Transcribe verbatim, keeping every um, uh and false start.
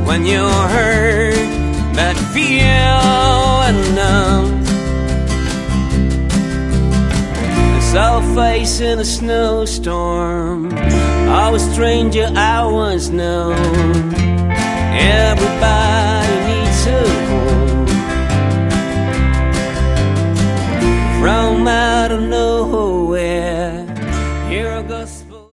when you're hurt but feel numb. So facing a snowstorm, I was stranger, I was known. Everybody needs a home.